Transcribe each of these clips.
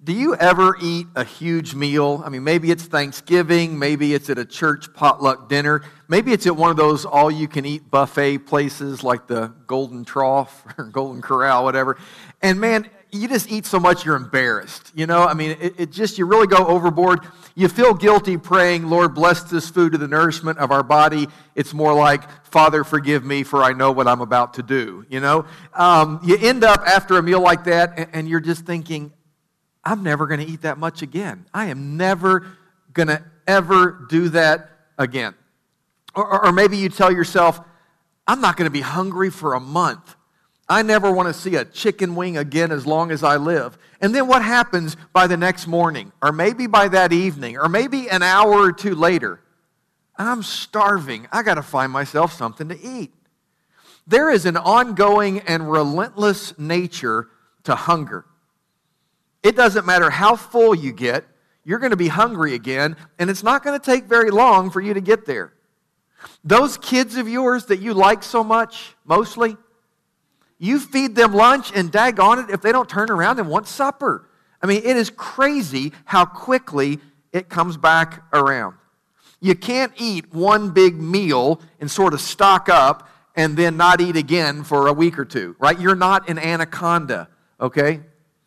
Do you ever eat a huge meal? I mean, maybe it's Thanksgiving, maybe it's at a church potluck dinner, maybe it's at one of those all-you-can-eat buffet places like the Golden Trough or Golden Corral, whatever. And man, you just eat so much you're embarrassed. You know, I mean, you really go overboard. You feel guilty praying, Lord, bless this food to the nourishment of our body. It's more like, Father, forgive me, for I know what I'm about to do. You know, you end up after a meal like that, and you're just thinking, I'm never going to eat that much again. I am never going to ever do that again. Or maybe you tell yourself, I'm not going to be hungry for a month. I never want to see a chicken wing again as long as I live. And then what happens by the next morning? Or maybe by that evening? Or maybe an hour or two later? I'm starving. I got to find myself something to eat. There is an ongoing and relentless nature to hunger. It doesn't matter how full you get, you're going to be hungry again, and it's not going to take very long for you to get there. Those kids of yours that you like so much, mostly, you feed them lunch, and daggone it if they don't turn around and want supper. I mean, it is crazy how quickly it comes back around. You can't eat one big meal and sort of stock up and then not eat again for a week or two, right? You're not an anaconda, okay?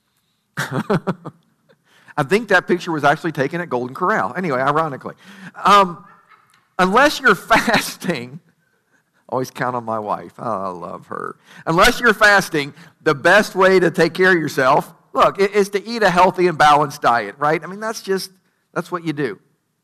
I think that picture was actually taken at Golden Corral. Anyway, ironically. Unless you're fasting, always count on my wife. Oh, I love her. Unless you're fasting, the best way to take care of yourself, look, is to eat a healthy and balanced diet, right? I mean, that's what you do.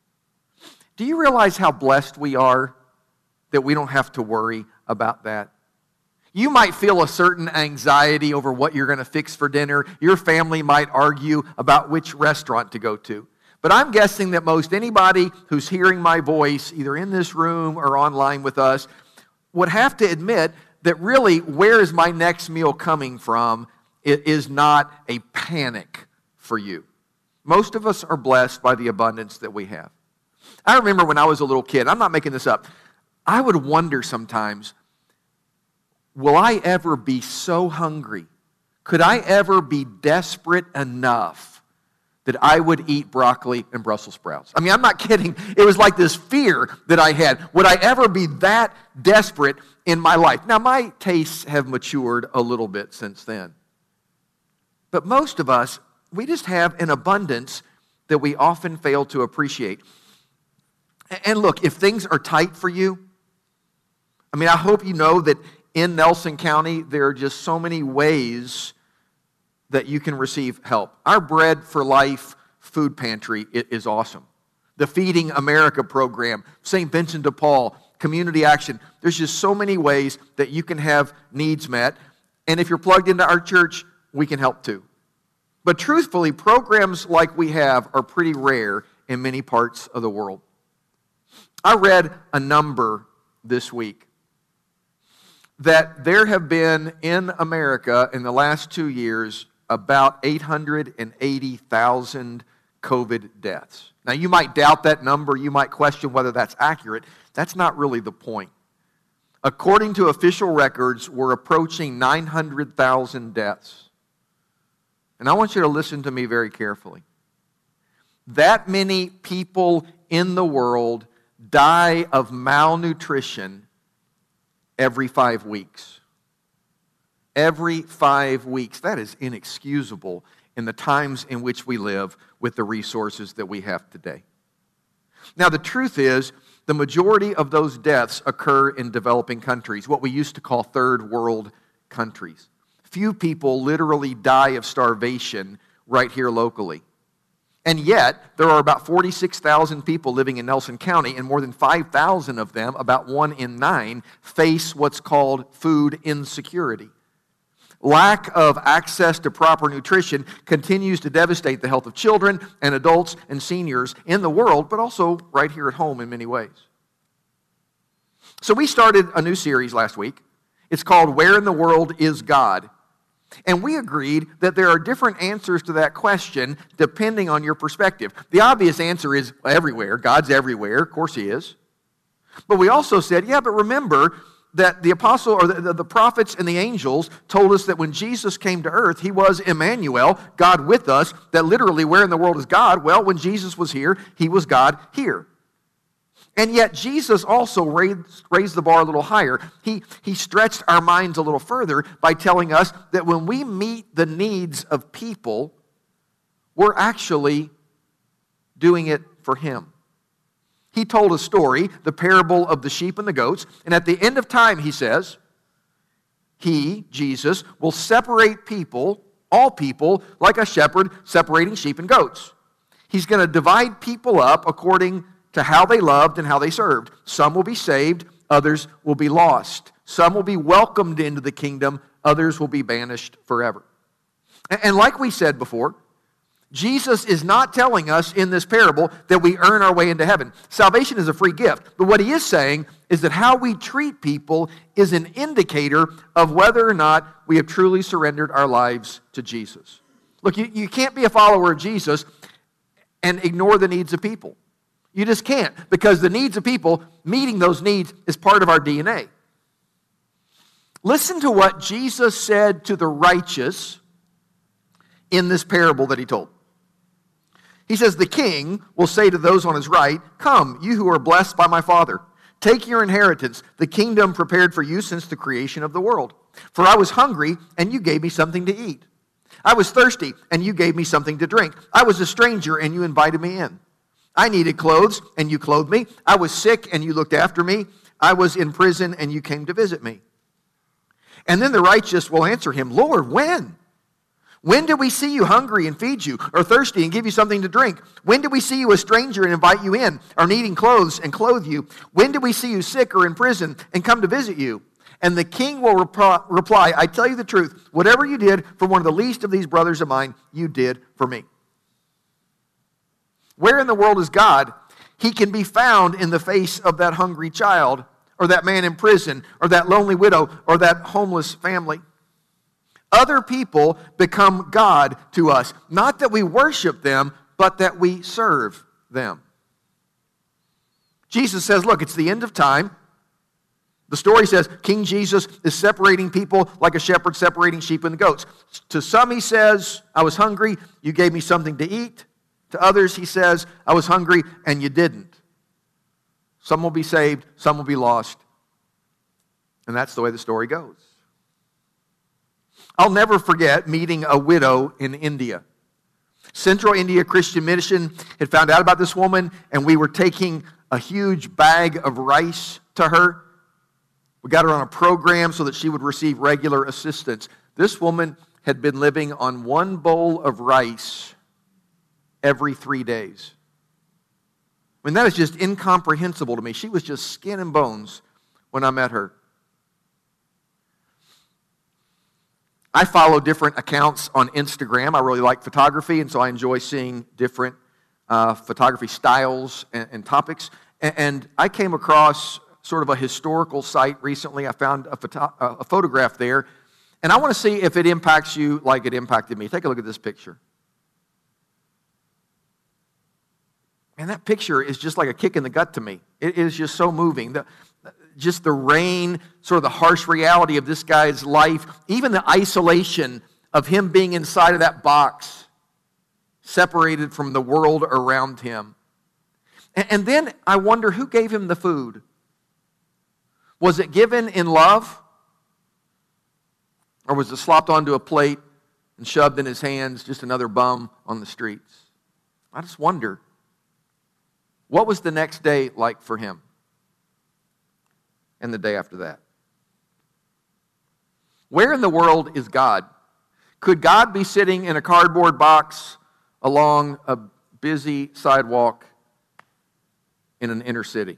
Do you realize how blessed we are that we don't have to worry about that? You might feel a certain anxiety over what you're going to fix for dinner. Your family might argue about which restaurant to go to. But I'm guessing that most anybody who's hearing my voice, either in this room or online with us, would have to admit that really, where is my next meal coming from? It is not a panic for you. Most of us are blessed by the abundance that we have. I remember when I was a little kid, I'm not making this up, I would wonder sometimes, will I ever be so hungry? Could I ever be desperate enough that I would eat broccoli and Brussels sprouts? I mean, I'm not kidding. It was like this fear that I had. Would I ever be that desperate in my life? Now, my tastes have matured a little bit since then. But most of us, we just have an abundance that we often fail to appreciate. And look, if things are tight for you, I mean, I hope you know that in Nelson County, there are just so many ways that you can receive help. Our Bread for Life food pantry is awesome. The Feeding America program, St. Vincent de Paul, Community Action. There's just so many ways that you can have needs met. And if you're plugged into our church, we can help too. But truthfully, programs like we have are pretty rare in many parts of the world. I read a number this week that there have been in America in the last 2 years about 880,000 COVID deaths. Now, you might doubt that number. You might question whether that's accurate. That's not really the point. According to official records, we're approaching 900,000 deaths. And I want you to listen to me very carefully. That many people in the world die of malnutrition every 5 weeks. Every 5 weeks. That is inexcusable in the times in which we live with the resources that we have today. Now, the truth is, the majority of those deaths occur in developing countries, what we used to call third world countries. Few people literally die of starvation right here locally. And yet, there are about 46,000 people living in Nelson County, and more than 5,000 of them, about 1 in 9, face what's called food insecurity. Lack of access to proper nutrition continues to devastate the health of children and adults and seniors in the world, but also right here at home in many ways. So we started a new series last week. It's called Where in the World is God? And we agreed that there are different answers to that question depending on your perspective. The obvious answer is everywhere. God's everywhere. Of course He is. But we also said, yeah, but remember that the apostle or the prophets and the angels told us that when Jesus came to earth, he was Emmanuel, God with us, that literally where in the world is God? Well, when Jesus was here, he was God here. And yet Jesus also raised the bar a little higher. He stretched our minds a little further by telling us that when we meet the needs of people, we're actually doing it for him. He told a story, the parable of the sheep and the goats, and at the end of time, he says, he, Jesus, will separate people, all people, like a shepherd separating sheep and goats. He's going to divide people up according to how they loved and how they served. Some will be saved, others will be lost. Some will be welcomed into the kingdom, others will be banished forever. And like we said before, Jesus is not telling us in this parable that we earn our way into heaven. Salvation is a free gift. But what he is saying is that how we treat people is an indicator of whether or not we have truly surrendered our lives to Jesus. Look, you can't be a follower of Jesus and ignore the needs of people. You just can't, because the needs of people, meeting those needs is part of our DNA. Listen to what Jesus said to the righteous in this parable that he told. He says, the king will say to those on his right, come, you who are blessed by my Father. Take your inheritance, the kingdom prepared for you since the creation of the world. For I was hungry, and you gave me something to eat. I was thirsty, and you gave me something to drink. I was a stranger, and you invited me in. I needed clothes, and you clothed me. I was sick, and you looked after me. I was in prison, and you came to visit me. And then the righteous will answer him, Lord, when? When did we see you hungry and feed you, or thirsty and give you something to drink? When did we see you a stranger and invite you in, or needing clothes and clothe you? When did we see you sick or in prison and come to visit you? And the king will reply, I tell you the truth, whatever you did for one of the least of these brothers of mine, you did for me. Where in the world is God? He can be found in the face of that hungry child, or that man in prison, or that lonely widow, or that homeless family. Other people become God to us. Not that we worship them, but that we serve them. Jesus says, look, it's the end of time. The story says King Jesus is separating people like a shepherd separating sheep and the goats. To some he says, I was hungry, you gave me something to eat. To others he says, I was hungry and you didn't. Some will be saved, some will be lost. And that's the way the story goes. I'll never forget meeting a widow in India. Central India Christian Mission had found out about this woman, and we were taking a huge bag of rice to her. We got her on a program so that she would receive regular assistance. This woman had been living on one bowl of rice every 3 days. I mean, that is just incomprehensible to me. She was just skin and bones when I met her. I follow different accounts on Instagram. I really like photography, and so I enjoy seeing different photography styles and topics. And I came across sort of a historical site recently. I found a photograph there, and I want to see if it impacts you like it impacted me. Take a look at this picture. And that picture is just like a kick in the gut to me. It is just so moving. Just the rain, sort of the harsh reality of this guy's life, even the isolation of him being inside of that box, separated from the world around him. And then I wonder who gave him the food. Was it given in love? Or was it slopped onto a plate and shoved in his hands, just another bum on the streets? I just wonder, what was the next day like for him? And the day after that. Where in the world is God? Could God be sitting in a cardboard box along a busy sidewalk in an inner city?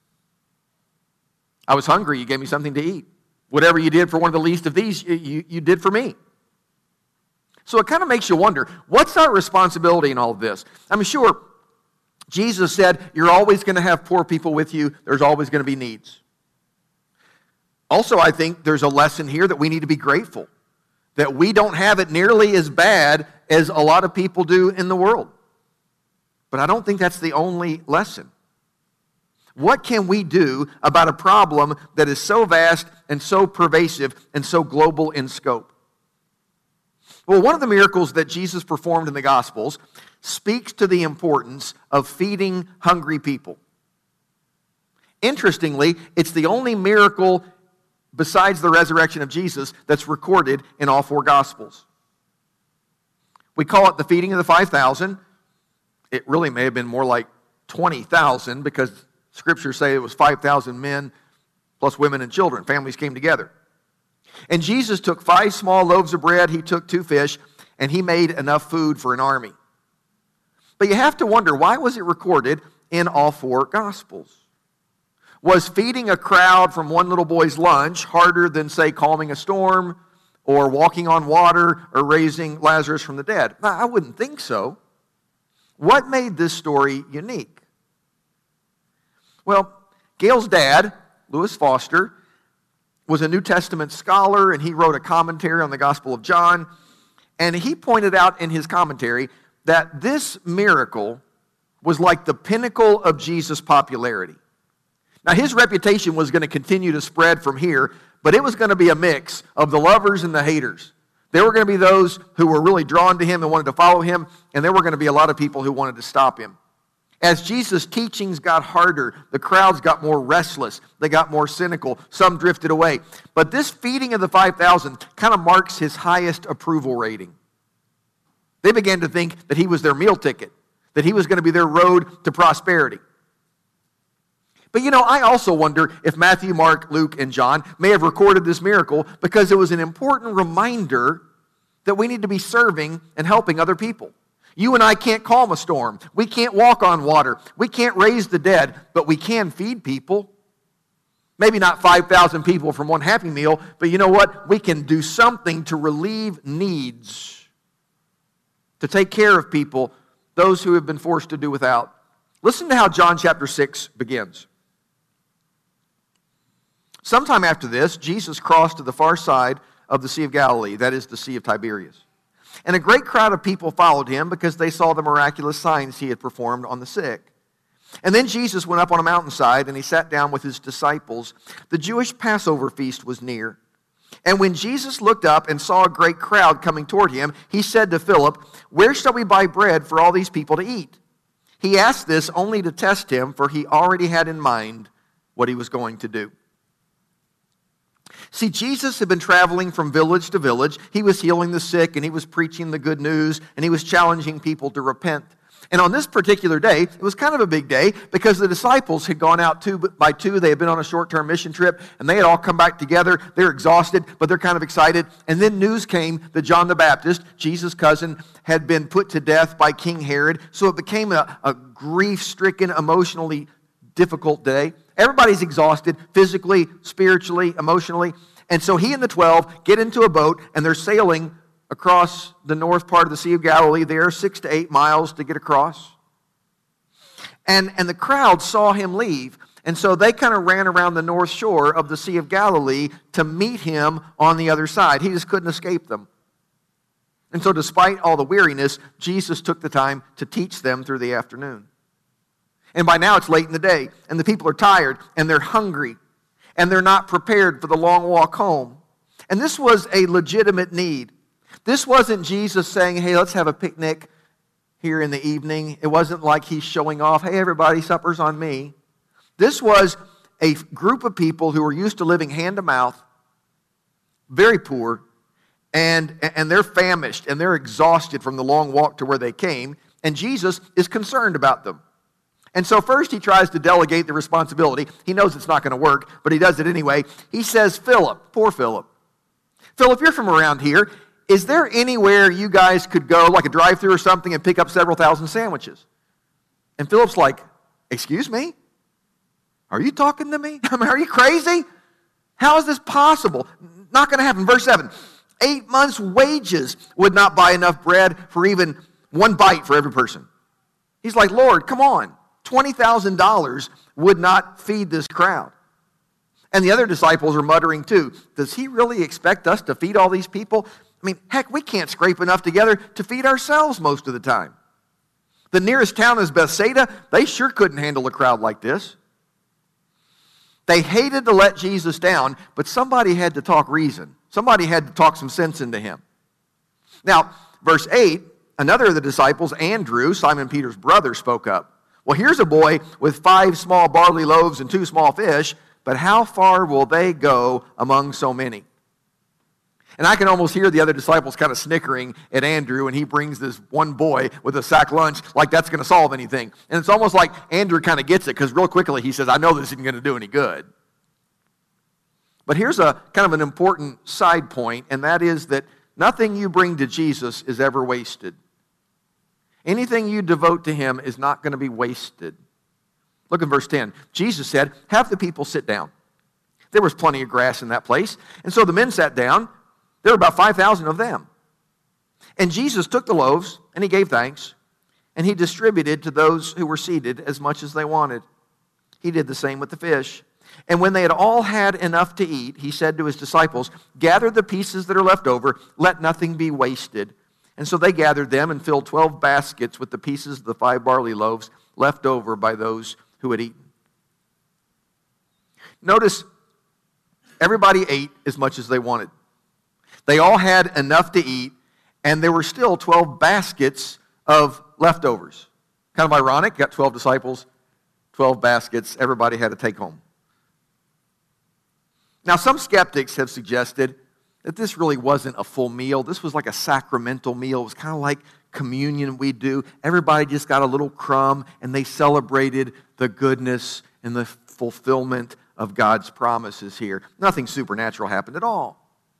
I was hungry, you gave me something to eat. Whatever you did for one of the least of these, you did for me. So it kind of makes you wonder, what's our responsibility in all of this? I mean, sure, Jesus said, you're always going to have poor people with you. There's always going to be needs. Also, I think there's a lesson here that we need to be grateful that we don't have it nearly as bad as a lot of people do in the world. But I don't think that's the only lesson. What can we do about a problem that is so vast and so pervasive and so global in scope? Well, one of the miracles that Jesus performed in the Gospels speaks to the importance of feeding hungry people. Interestingly, it's the only miracle besides the resurrection of Jesus that's recorded in all four Gospels. We call it the feeding of the 5,000. It really may have been more like 20,000 because Scriptures say it was 5,000 men plus women and children. Families came together. And Jesus took 5 small loaves of bread, he took 2 fish, and he made enough food for an army. But you have to wonder, why was it recorded in all four Gospels? Was feeding a crowd from one little boy's lunch harder than, say, calming a storm or walking on water or raising Lazarus from the dead? I wouldn't think so. What made this story unique? Well, Gail's dad, Lewis Foster, was a New Testament scholar, and he wrote a commentary on the Gospel of John. And he pointed out in his commentary that this miracle was like the pinnacle of Jesus' popularity. Now, his reputation was going to continue to spread from here, but it was going to be a mix of the lovers and the haters. There were going to be those who were really drawn to him and wanted to follow him, and there were going to be a lot of people who wanted to stop him. As Jesus' teachings got harder, the crowds got more restless. They got more cynical. Some drifted away. But this feeding of the 5,000 kind of marks his highest approval rating. They began to think that he was their meal ticket, that he was going to be their road to prosperity. But I also wonder if Matthew, Mark, Luke, and John may have recorded this miracle because it was an important reminder that we need to be serving and helping other people. You and I can't calm a storm. We can't walk on water. We can't raise the dead, but we can feed people. Maybe not 5,000 people from one Happy Meal, but you know what? We can do something to relieve needs, to take care of people, those who have been forced to do without. Listen to how John chapter 6 begins. Sometime after this, Jesus crossed to the far side of the Sea of Galilee, that is the Sea of Tiberias. And a great crowd of people followed him because they saw the miraculous signs he had performed on the sick. And then Jesus went up on a mountainside and he sat down with his disciples. The Jewish Passover feast was near. And when Jesus looked up and saw a great crowd coming toward him, he said to Philip, "Where shall we buy bread for all these people to eat?" He asked this only to test him, for he already had in mind what he was going to do. See, Jesus had been traveling from village to village. He was healing the sick, and he was preaching the good news, and he was challenging people to repent. And on this particular day, it was kind of a big day because the disciples had gone out 2 by 2. They had been on a short-term mission trip, and they had all come back together. They're exhausted, but they're kind of excited. And then news came that John the Baptist, Jesus' cousin, had been put to death by King Herod. So it became a grief-stricken, emotionally difficult day. Everybody's exhausted, physically, spiritually, emotionally. And so he and the 12 get into a boat, and they're sailing across the north part of the Sea of Galilee there, 6 to 8 miles to get across. And the crowd saw him leave. And so they kind of ran around the north shore of the Sea of Galilee to meet him on the other side. He just couldn't escape them. And so despite all the weariness, Jesus took the time to teach them through the afternoon. And by now it's late in the day, and the people are tired, and they're hungry, and they're not prepared for the long walk home. And this was a legitimate need. This wasn't Jesus saying, "Hey, let's have a picnic here in the evening." It wasn't like he's showing off, "Hey, everybody, supper's on me." This was a group of people who were used to living hand to mouth, very poor, and they're famished, and they're exhausted from the long walk to where they came, and Jesus is concerned about them. And so first he tries to delegate the responsibility. He knows it's not going to work, but he does it anyway. He says, "Philip," poor Philip. "Philip, you're from around here. Is there anywhere you guys could go, like a drive-thru or something, and pick up several thousand sandwiches?" And Philip's like, "Excuse me? Are you talking to me? I mean, are you crazy? How is this possible? Not going to happen." Verse 7, 8 months' wages would not buy enough bread for even one bite for every person. He's like, "Lord, come on. $20,000 would not feed this crowd." And the other disciples are muttering too. Does he really expect us to feed all these people? I mean, heck, we can't scrape enough together to feed ourselves most of the time. The nearest town is Bethsaida. They sure couldn't handle a crowd like this. They hated to let Jesus down, but somebody had to talk reason. Somebody had to talk some sense into him. Now, verse 8, another of the disciples, Andrew, Simon Peter's brother, spoke up. Well, here's a boy with 5 small barley loaves and 2 small fish, but how far will they go among so many? And I can almost hear the other disciples kind of snickering at Andrew, and he brings this one boy with a sack lunch like that's going to solve anything. And it's almost like Andrew kind of gets it, because real quickly he says, I know this isn't going to do any good. But here's a kind of an important side point, and that is that nothing you bring to Jesus is ever wasted. Anything you devote to him is not going to be wasted. Look at verse 10. Jesus said, have the people sit down. There was plenty of grass in that place. And so the men sat down. There were about 5,000 of them. And Jesus took the loaves, and he gave thanks, and he distributed to those who were seated as much as they wanted. He did the same with the fish. And when they had all had enough to eat, he said to his disciples, gather the pieces that are left over, let nothing be wasted. And so they gathered them and filled 12 baskets with the pieces of the 5 barley loaves left over by those who had eaten. Notice, everybody ate as much as they wanted. They all had enough to eat, and there were still 12 baskets of leftovers. Kind of ironic, got 12 disciples, 12 baskets, everybody had to take home. Now, some skeptics have suggested that this really wasn't a full meal. This was like a sacramental meal. It was kind of like communion we do. Everybody just got a little crumb, and they celebrated the goodness and the fulfillment of God's promises here. Nothing supernatural happened at all.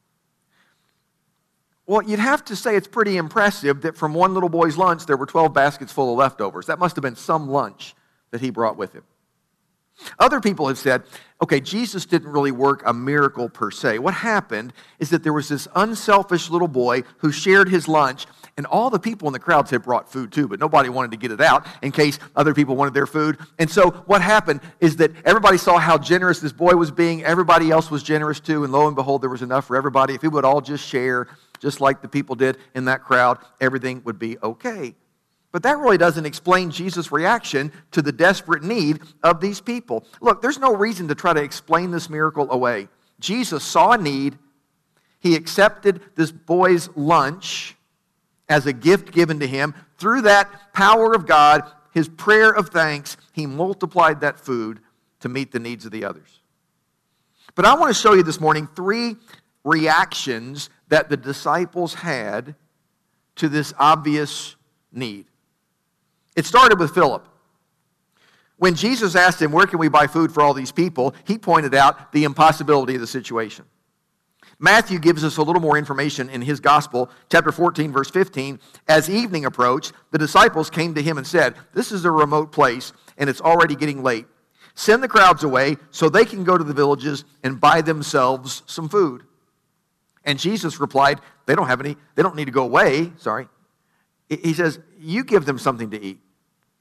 Well, you'd have to say it's pretty impressive that from one little boy's lunch, there were 12 baskets full of leftovers. That must have been some lunch that he brought with him. Other people have said, okay, Jesus didn't really work a miracle per se. What happened is that there was this unselfish little boy who shared his lunch, and all the people in the crowds had brought food too, but nobody wanted to get it out in case other people wanted their food. And so what happened is that everybody saw how generous this boy was being. Everybody else was generous too, and lo and behold, there was enough for everybody. If we would all just share, just like the people did in that crowd, everything would be okay. But that really doesn't explain Jesus' reaction to the desperate need of these people. Look, there's no reason to try to explain this miracle away. Jesus saw a need. He accepted this boy's lunch as a gift given to him. Through that power of God, his prayer of thanks, he multiplied that food to meet the needs of the others. But I want to show you this morning 3 reactions that the disciples had to this obvious need. It started with Philip. When Jesus asked him, where can we buy food for all these people, he pointed out the impossibility of the situation. Matthew gives us a little more information in his gospel, chapter 14, verse 15. As evening approached, the disciples came to him and said, this is a remote place, and it's already getting late. Send the crowds away so they can go to the villages and buy themselves some food. And Jesus replied, they don't need to go away, He says, you give them something to eat.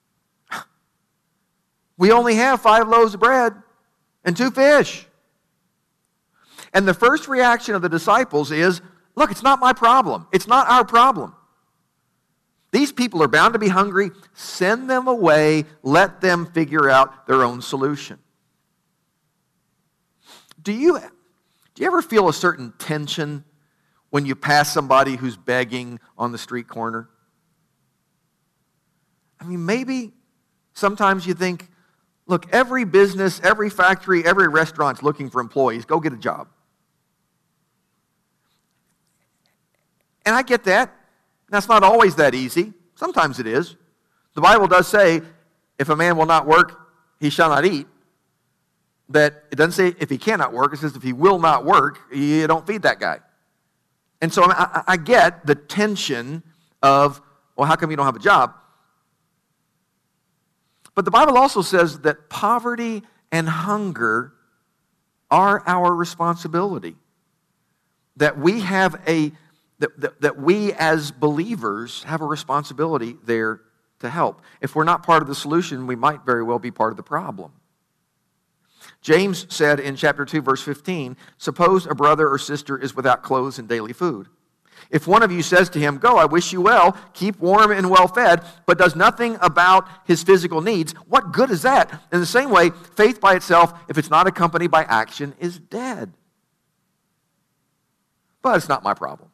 We only have 5 loaves of bread and 2 fish. And the first reaction of the disciples is, look, it's not my problem. It's not our problem. These people are bound to be hungry. Send them away. Let them figure out their own solution. Do you ever feel a certain tension when you pass somebody who's begging on the street corner? I mean, maybe sometimes you think, look, every business, every factory, every restaurant's looking for employees. Go get a job. And I get that. That's not always that easy. Sometimes it is. The Bible does say, if a man will not work, he shall not eat. That it doesn't say if he cannot work. It says if he will not work, you don't feed that guy. And so I get the tension of, well, how come you don't have a job? But the Bible also says that poverty and hunger are our responsibility. That we have that we as believers have a responsibility there to help. If we're not part of the solution, we might very well be part of the problem. James said in chapter 2, verse 15, suppose a brother or sister is without clothes and daily food. If one of you says to him, go, I wish you well, keep warm and well fed, but does nothing about his physical needs, what good is that? In the same way, faith by itself, if it's not accompanied by action, is dead. But it's not my problem.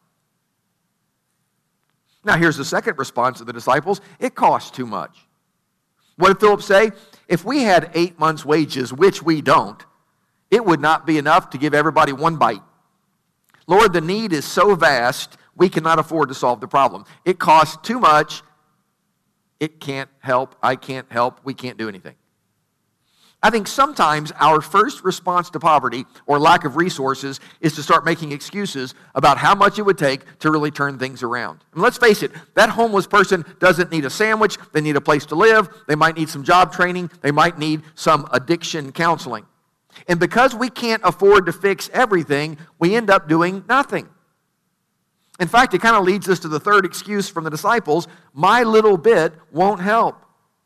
Now here's the second response of the disciples. It costs too much. What did Philip say? If we had 8 months' wages, which we don't, it would not be enough to give everybody one bite. Lord, the need is so vast, we cannot afford to solve the problem. It costs too much. It can't help. I can't help. We can't do anything. I think sometimes our first response to poverty or lack of resources is to start making excuses about how much it would take to really turn things around. And let's face it, that homeless person doesn't need a sandwich. They need a place to live. They might need some job training. They might need some addiction counseling. And because we can't afford to fix everything, we end up doing nothing. In fact, it kind of leads us to the third excuse from the disciples. My little bit won't help.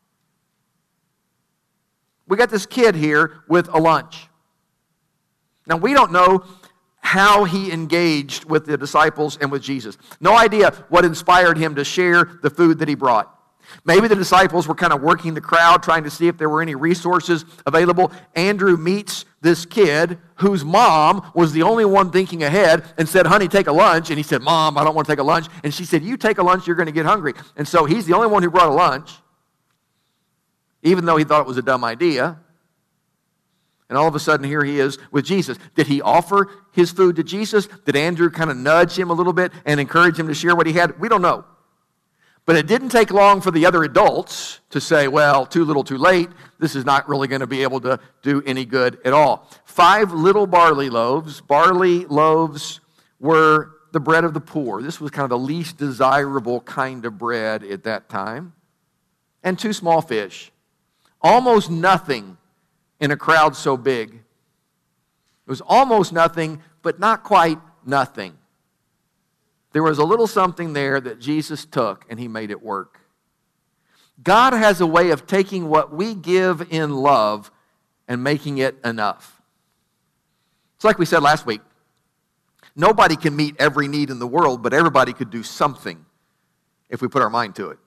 We got this kid here with a lunch. Now, we don't know how he engaged with the disciples and with Jesus. No idea what inspired him to share the food that he brought. Maybe the disciples were kind of working the crowd, trying to see if there were any resources available. Andrew meets this kid whose mom was the only one thinking ahead and said, honey, take a lunch. And he said, Mom, I don't want to take a lunch. And she said, you take a lunch, you're going to get hungry. And so he's the only one who brought a lunch, even though he thought it was a dumb idea. And all of a sudden, here he is with Jesus. Did he offer his food to Jesus? Did Andrew kind of nudge him a little bit and encourage him to share what he had? We don't know. But it didn't take long for the other adults to say, well, too little, too late. This is not really going to be able to do any good at all. 5 little barley loaves. Barley loaves were the bread of the poor. This was kind of the least desirable kind of bread at that time. And 2 small fish. Almost nothing in a crowd so big. It was almost nothing, but not quite nothing. There was a little something there that Jesus took, and he made it work. God has a way of taking what we give in love and making it enough. It's like we said last week. Nobody can meet every need in the world, but everybody could do something if we put our mind to it.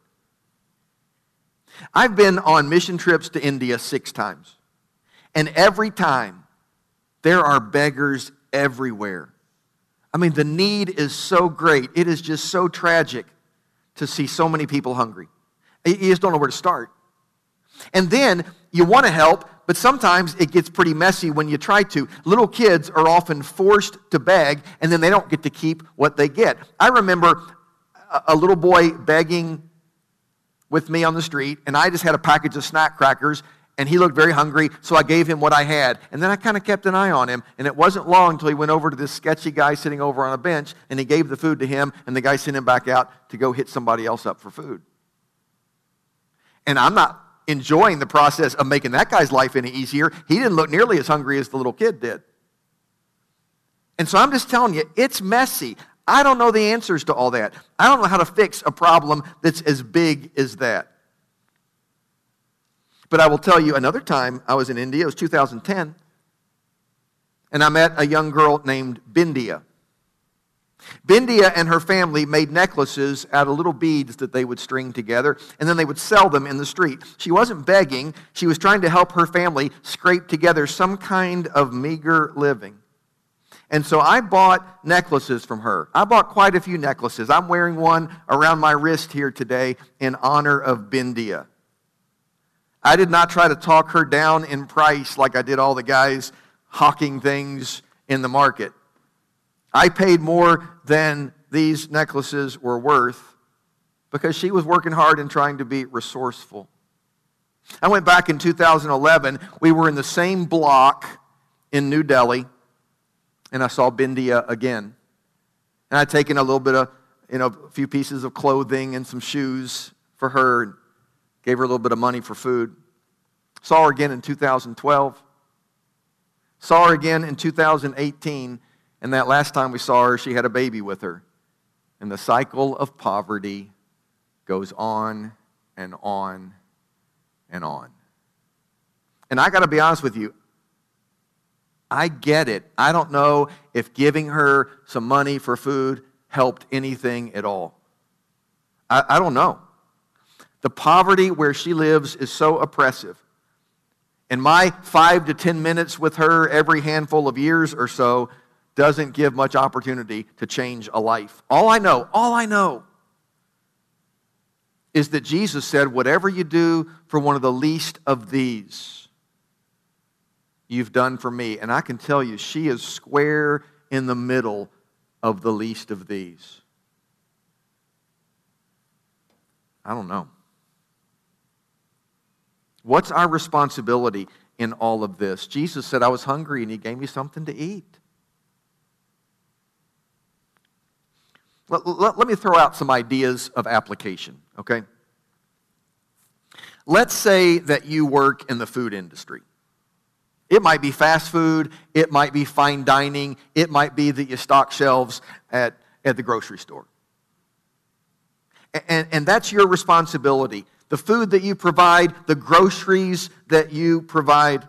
I've been on mission trips to India 6 times. And every time, there are beggars everywhere. I mean, the need is so great. It is just so tragic to see so many people hungry. You just don't know where to start. And then you want to help, but sometimes it gets pretty messy when you try to. Little kids are often forced to beg, and then they don't get to keep what they get. I remember a little boy begging with me on the street, and I just had a package of snack crackers, and he looked very hungry, so I gave him what I had. And then I kind of kept an eye on him, and it wasn't long until he went over to this sketchy guy sitting over on a bench, and he gave the food to him, and the guy sent him back out to go hit somebody else up for food. And I'm not enjoying the process of making that guy's life any easier. He didn't look nearly as hungry as the little kid did. And so I'm just telling you, it's messy. I don't know the answers to all that. I don't know how to fix a problem that's as big as that. But I will tell you, another time I was in India, it was 2010, and I met a young girl named Bindia. Bindia and her family made necklaces out of little beads that they would string together, and then they would sell them in the street. She wasn't begging. She was trying to help her family scrape together some kind of meager living. And so I bought necklaces from her. I bought quite a few necklaces. I'm wearing one around my wrist here today in honor of Bindia. I did not try to talk her down in price like I did all the guys hawking things in the market. I paid more than these necklaces were worth because she was working hard and trying to be resourceful. I went back in 2011. We were in the same block in New Delhi, and I saw Bindia again. And I'd taken a little bit of, a few pieces of clothing and some shoes for her, gave her a little bit of money for food. Saw her again in 2012. Saw her again in 2018. And that last time we saw her, she had a baby with her. And the cycle of poverty goes on and on and on. And I got to be honest with you, I get it. I don't know if giving her some money for food helped anything at all. I don't know. The poverty where she lives is so oppressive. And my 5 to 10 minutes with her every handful of years or so doesn't give much opportunity to change a life. All I know is that Jesus said, whatever you do for one of the least of these, you've done for me. And I can tell you, she is square in the middle of the least of these. I don't know. What's our responsibility in all of this? Jesus said, I was hungry and he gave me something to eat. Let me throw out some ideas of application, okay? Let's say that you work in the food industry. It might be fast food, it might be fine dining, it might be that you stock shelves at the grocery store. And that's your responsibility. The food that you provide, the groceries that you provide,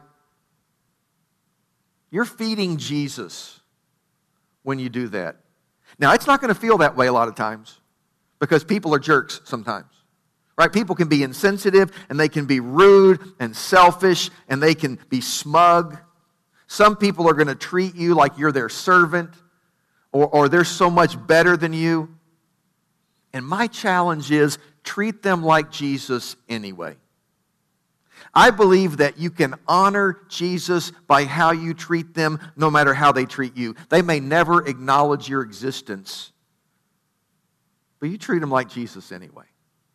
you're feeding Jesus when you do that. Now, it's not going to feel that way a lot of times because people are jerks sometimes. Right? People can be insensitive and they can be rude and selfish and they can be smug. Some people are going to treat you like you're their servant or they're so much better than you. And my challenge is treat them like Jesus anyway. I believe that you can honor Jesus by how you treat them, no matter how they treat you. They may never acknowledge your existence, but you treat them like Jesus anyway.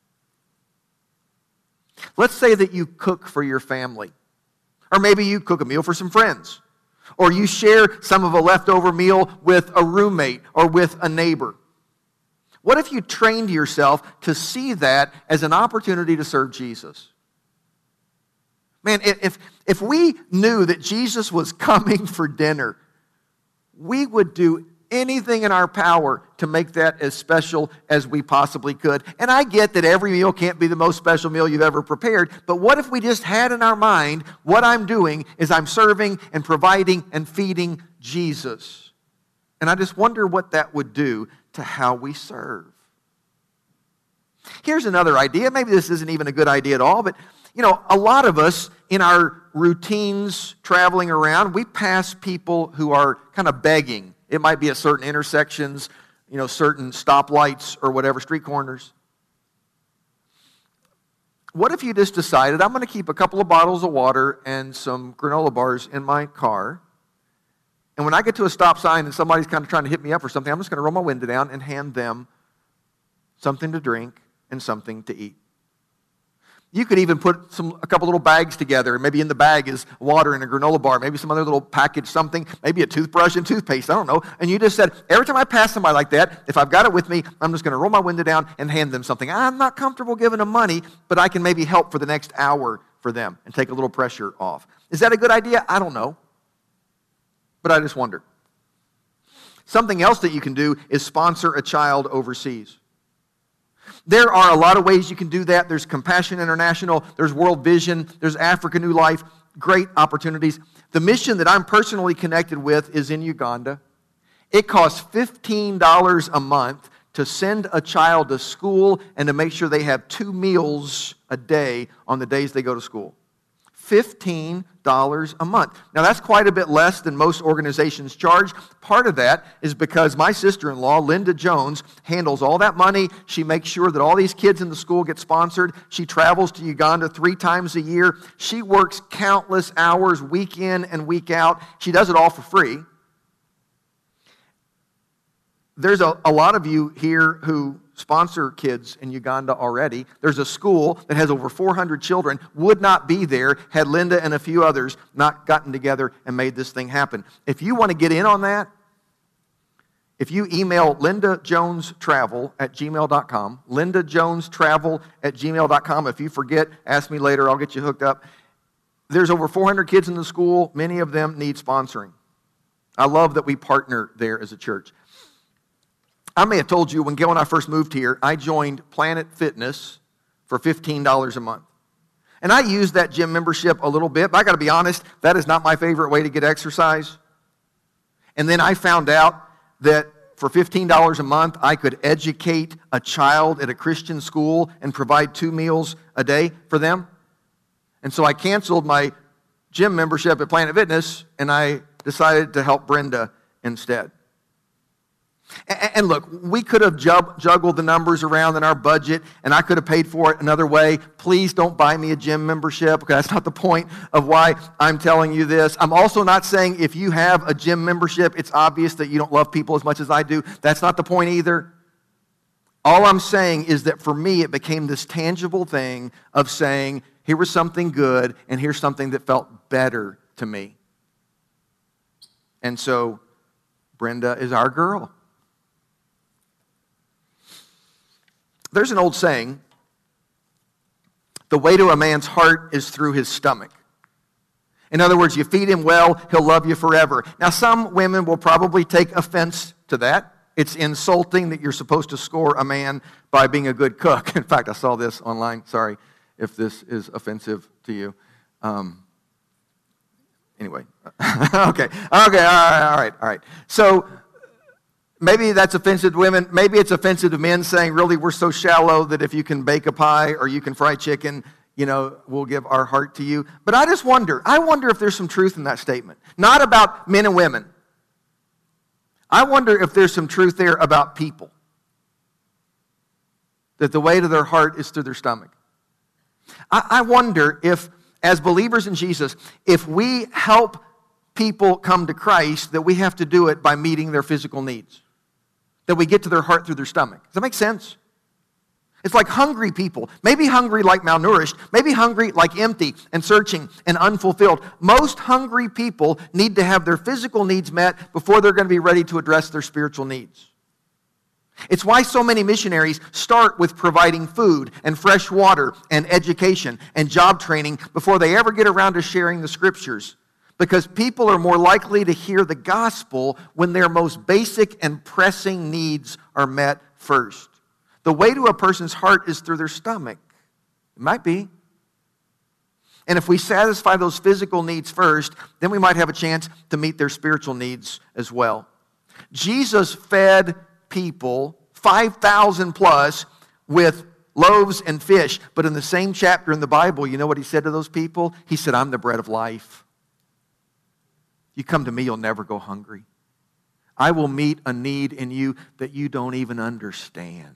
Let's say that you cook for your family, or maybe you cook a meal for some friends, or you share some of a leftover meal with a roommate or with a neighbor. What if you trained yourself to see that as an opportunity to serve Jesus? Man, if we knew that Jesus was coming for dinner, we would do anything in our power to make that as special as we possibly could. And I get that every meal can't be the most special meal you've ever prepared, but what if we just had in our mind, what I'm doing is I'm serving and providing and feeding Jesus? And I just wonder what that would do to how we serve. Here's another idea. Maybe this isn't even a good idea at all, but a lot of us in our routines traveling around, we pass people who are kind of begging. It might be at certain intersections, certain stoplights or whatever, street corners. What if you just decided, I'm going to keep a couple of bottles of water and some granola bars in my car, and when I get to a stop sign and somebody's kind of trying to hit me up or something, I'm just going to roll my window down and hand them something to drink and something to eat. You could even put a couple little bags together, and maybe in the bag is water and a granola bar, maybe some other little package, something, maybe a toothbrush and toothpaste, I don't know. And you just said, every time I pass somebody like that, if I've got it with me, I'm just going to roll my window down and hand them something. I'm not comfortable giving them money, but I can maybe help for the next hour for them and take a little pressure off. Is that a good idea? I don't know. But I just wonder. Something else that you can do is sponsor a child overseas. There are a lot of ways you can do that. There's Compassion International, there's World Vision, there's Africa New Life, great opportunities. The mission that I'm personally connected with is in Uganda. It costs $15 a month to send a child to school and to make sure they have 2 meals a day on the days they go to school. $15 a month. Now that's quite a bit less than most organizations charge. Part of that is because my sister-in-law, Linda Jones, handles all that money. She makes sure that all these kids in the school get sponsored. She travels to Uganda 3 times a year. She works countless hours week in and week out. She does it all for free. There's a lot of you here who sponsor kids in Uganda already. There's a school that has over 400 children, would not be there had Linda and a few others not gotten together and made this thing happen. If you want to get in on that, if you email lindajonestravel@gmail.com, lindajonestravel@gmail.com. If you forget, ask me later, I'll get you hooked up. There's over 400 kids in the school. Many of them need sponsoring. I love that we partner there as a church. I may have told you when Gail and I first moved here, I joined Planet Fitness for $15 a month. And I used that gym membership a little bit, but I got to be honest, that is not my favorite way to get exercise. And then I found out that for $15 a month, I could educate a child at a Christian school and provide 2 meals a day for them. And so I canceled my gym membership at Planet Fitness, and I decided to help Brenda instead. And look, we could have juggled the numbers around in our budget, and I could have paid for it another way. Please don't buy me a gym membership, because that's not the point of why I'm telling you this. I'm also not saying if you have a gym membership, it's obvious that you don't love people as much as I do. That's not the point either. All I'm saying is that for me, it became this tangible thing of saying, here was something good, and here's something that felt better to me. And so, Brenda is our girl. There's an old saying, the way to a man's heart is through his stomach. In other words, you feed him well, he'll love you forever. Now, some women will probably take offense to that. It's insulting that you're supposed to score a man by being a good cook. In fact, I saw this online. Sorry if this is offensive to you. Anyway, okay, all right. So, maybe that's offensive to women. Maybe it's offensive to men saying, really, we're so shallow that if you can bake a pie or you can fry chicken, we'll give our heart to you. But I wonder if there's some truth in that statement. Not about men and women. I wonder if there's some truth there about people. That the way to their heart is through their stomach. I wonder if, as believers in Jesus, if we help people come to Christ, that we have to do it by meeting their physical needs. That we get to their heart through their stomach. Does that make sense? It's like hungry people. Maybe hungry like malnourished. Maybe hungry like empty and searching and unfulfilled. Most hungry people need to have their physical needs met before they're going to be ready to address their spiritual needs. It's why so many missionaries start with providing food and fresh water and education and job training before they ever get around to sharing the scriptures. Because people are more likely to hear the gospel when their most basic and pressing needs are met first. The way to a person's heart is through their stomach. It might be. And if we satisfy those physical needs first, then we might have a chance to meet their spiritual needs as well. Jesus fed people, 5,000 plus, with loaves and fish. But in the same chapter in the Bible, you know what he said to those people? He said, I'm the bread of life. You come to me, you'll never go hungry. I will meet a need in you that you don't even understand.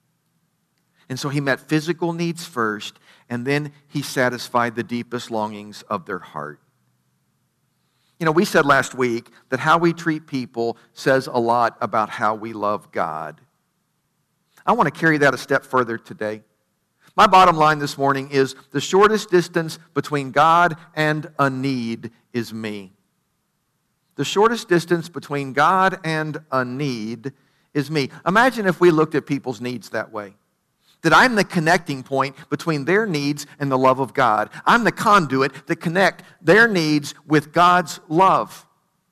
And so he met physical needs first, and then he satisfied the deepest longings of their heart. We said last week that how we treat people says a lot about how we love God. I want to carry that a step further today. My bottom line this morning is the shortest distance between God and a need is me. The shortest distance between God and a need is me. Imagine if we looked at people's needs that way. That I'm the connecting point between their needs and the love of God. I'm the conduit that connect their needs with God's love.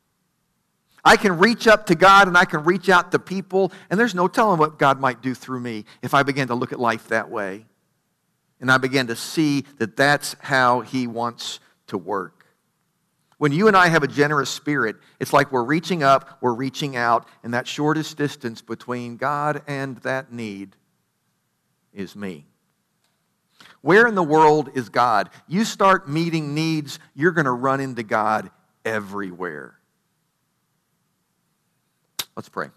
I can reach up to God and I can reach out to people, and there's no telling what God might do through me if I begin to look at life that way. And I begin to see that that's how He wants to work. When you and I have a generous spirit, it's like we're reaching up, we're reaching out, and that shortest distance between God and that need is me. Where in the world is God? You start meeting needs, you're going to run into God everywhere. Let's pray.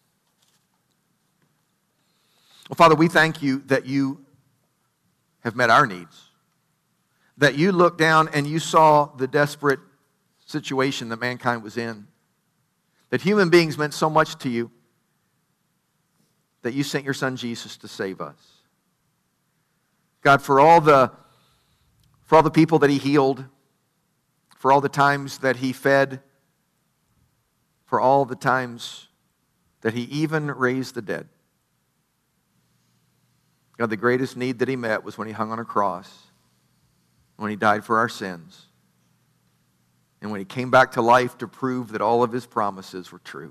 Well, Father, we thank you that you have met our needs. That you looked down and you saw the desperate situation that mankind was in. That human beings meant so much to you that you sent your Son Jesus to save us. God, for all the people that He healed, for all the times that He fed, for all the times that He even raised the dead. God, the greatest need that He met was when He hung on a cross, when He died for our sins, and when He came back to life to prove that all of His promises were true.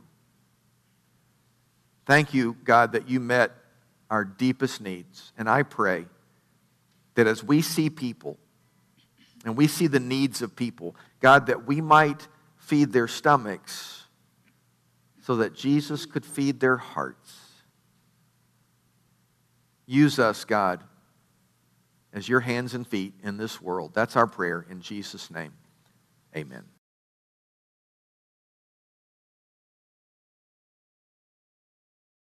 Thank you, God, that you met our deepest needs. And I pray that as we see people and we see the needs of people, God, that we might feed their stomachs so that Jesus could feed their hearts. Use us, God, as your hands and feet in this world. That's our prayer in Jesus' name. Amen.